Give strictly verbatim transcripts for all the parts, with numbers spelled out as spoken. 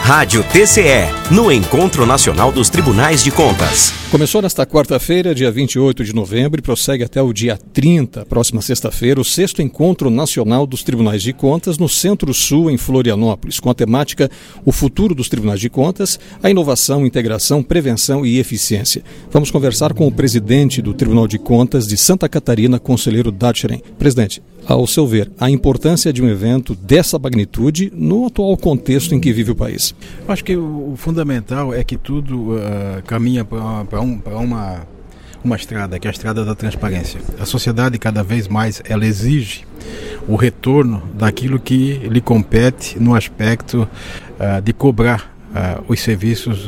Rádio T C E, no Encontro Nacional dos Tribunais de Contas. Começou nesta quarta-feira, dia vinte e oito de novembro, e prossegue até o dia trinta, próxima sexta-feira, o sexto Encontro Nacional dos Tribunais de Contas no Centro-Sul, em Florianópolis, com a temática O Futuro dos Tribunais de Contas, a inovação, integração, prevenção e eficiência. Vamos conversar com o presidente do Tribunal de Contas de Santa Catarina, conselheiro Datcheren. Presidente, ao seu ver, a importância de um evento dessa magnitude no atual contexto em que vive o país? Eu acho que o, o fundamental é que tudo uh, caminha para um, para uma, uma estrada, que é a estrada da transparência. A sociedade, cada vez mais, ela exige o retorno daquilo que lhe compete no aspecto uh, de cobrar Uh, os serviços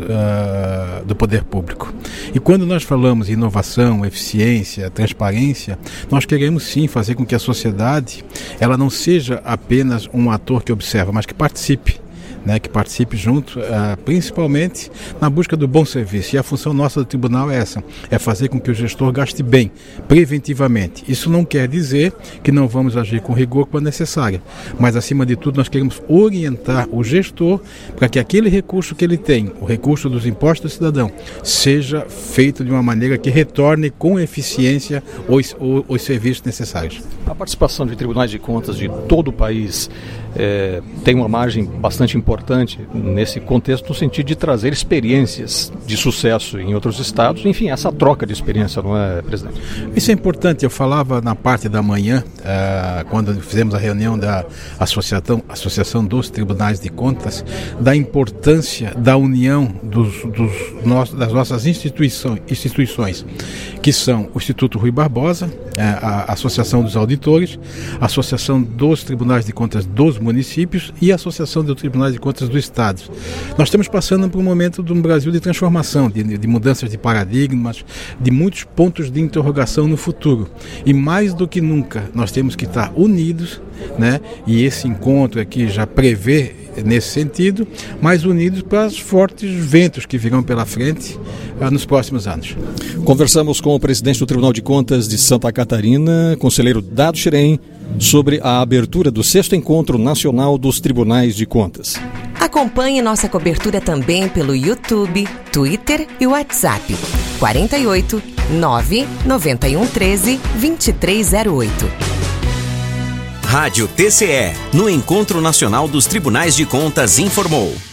uh, do poder público. E quando nós falamos em inovação, eficiência, transparência, nós queremos sim fazer com que a sociedade ela não seja apenas um ator que observa, mas que participe. Né, que participe junto, uh, principalmente na busca do bom serviço. E a função nossa do tribunal é essa, é fazer com que o gestor gaste bem, preventivamente. Isso não quer dizer que não vamos agir com rigor quando necessário, mas acima de tudo nós queremos orientar o gestor para que aquele recurso que ele tem, o recurso dos impostos do cidadão, seja feito de uma maneira que retorne com eficiência os, os, os serviços necessários. A participação de tribunais de contas de todo o país é, tem uma margem bastante importante importante nesse contexto, no sentido de trazer experiências de sucesso em outros estados, enfim, essa troca de experiência, não é, presidente? Isso é importante. Eu falava na parte da manhã, uh, quando fizemos a reunião da Associação, Associação dos Tribunais de Contas, da importância da união dos, dos nossos, das nossas instituições, instituições, que são o Instituto Rui Barbosa, a Associação dos Auditores, a Associação dos Tribunais de Contas dos Municípios e a Associação dos Tribunais de Contas do Estado. Nós estamos passando por um momento de um Brasil de transformação, de, de mudanças de paradigmas, de muitos pontos de interrogação no futuro. E mais do que nunca, nós temos que estar unidos, né? E esse encontro aqui já prevê nesse sentido, mais unidos para os fortes ventos que virão pela frente ah, nos próximos anos. Conversamos com o presidente do Tribunal de Contas de Santa Catarina, conselheiro Datcheren, sobre a abertura do sexto Encontro Nacional dos Tribunais de Contas. Acompanhe nossa cobertura também pelo YouTube, Twitter e WhatsApp. quarenta e oito, nove, noventa e um, treze, vinte e três zero oito. Rádio T C E, no Encontro Nacional dos Tribunais de Contas, informou.